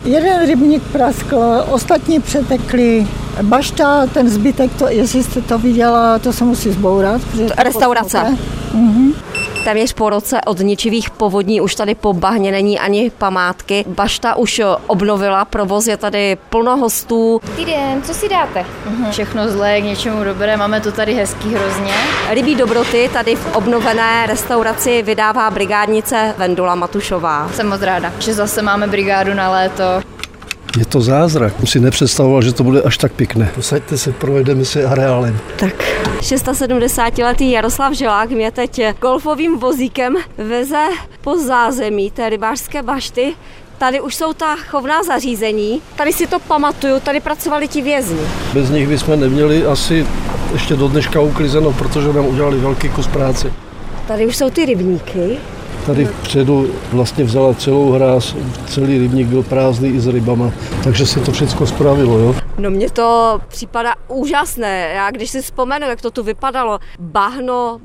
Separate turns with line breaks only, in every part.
Jeden rybník praskl, ostatní přetekli. Bašta, ten zbytek, jestli jste to viděla, to se musí zbourat.
Restaurace. Téměř po roce od ničivých povodní už tady po bahně není ani památky. Bašta už obnovila provoz, je tady plno hostů.
Týden, co si dáte?
Všechno zlé, k něčemu dobré, máme to tady hezký hrozně.
Rybí dobroty tady v obnovené restauraci vydává brigádnice Vendula Matušová.
Jsem moc ráda, že zase máme brigádu na léto.
Je to zázrak. Už si nepředstavoval, že to bude až tak pěkné. Posaďte se, provedeme si areálem.
Tak 670-letý Jaroslav Žilák mě teď golfovým vozíkem veze po zázemí té rybářské bašty. Tady už jsou ta chovná zařízení. Tady si to pamatuju, tady pracovali ti vězni.
Bez nich bychom neměli asi ještě do dneška uklizeno, protože nám udělali velký kus práce.
Tady už jsou ty rybníky.
Tady vpředu vlastně vzala celou hráz, celý rybník byl prázdný i s rybama, takže se to všechno spravilo, jo.
No mně to připadá úžasné, já když si vzpomenu, jak to tu vypadalo, bahno.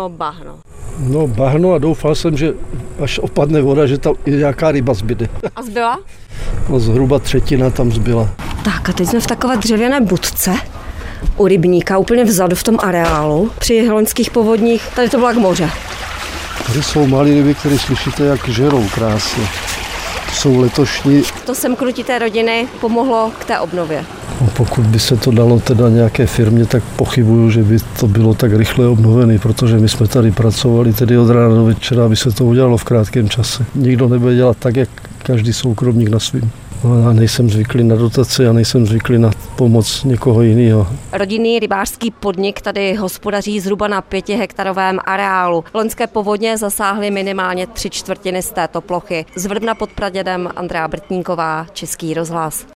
No bahno a doufal jsem, že až opadne voda, že tam i nějaká ryba zbyde.
A zbyla?
No zhruba třetina tam zbyla.
Tak a teď jsme v takové dřevěné budce u rybníka, úplně vzadu v tom areálu, při loňských povodních, tady to bylo jak moře.
Tady jsou malé ryby, které slyšíte, jak žerou krásně. Jsou letošní.
To semknutí té rodiny pomohlo k té obnově.
No, pokud by se to dalo teda nějaké firmě, tak pochybuju, že by to bylo tak rychle obnovené, protože my jsme tady pracovali tedy od rána do večera, aby se to udělalo v krátkém čase. Nikdo nebude dělat tak, jak každý soukromník na svým. No, já nejsem zvyklý na dotace, já nejsem zvyklý na pomoc někoho jiného.
Rodinný rybářský podnik tady hospodaří zhruba na 5hektarovém areálu. Loňské povodně zasáhly minimálně 3/4 z této plochy. Z Vrbna pod Pradědem Andrea Brtníková, Český rozhlas.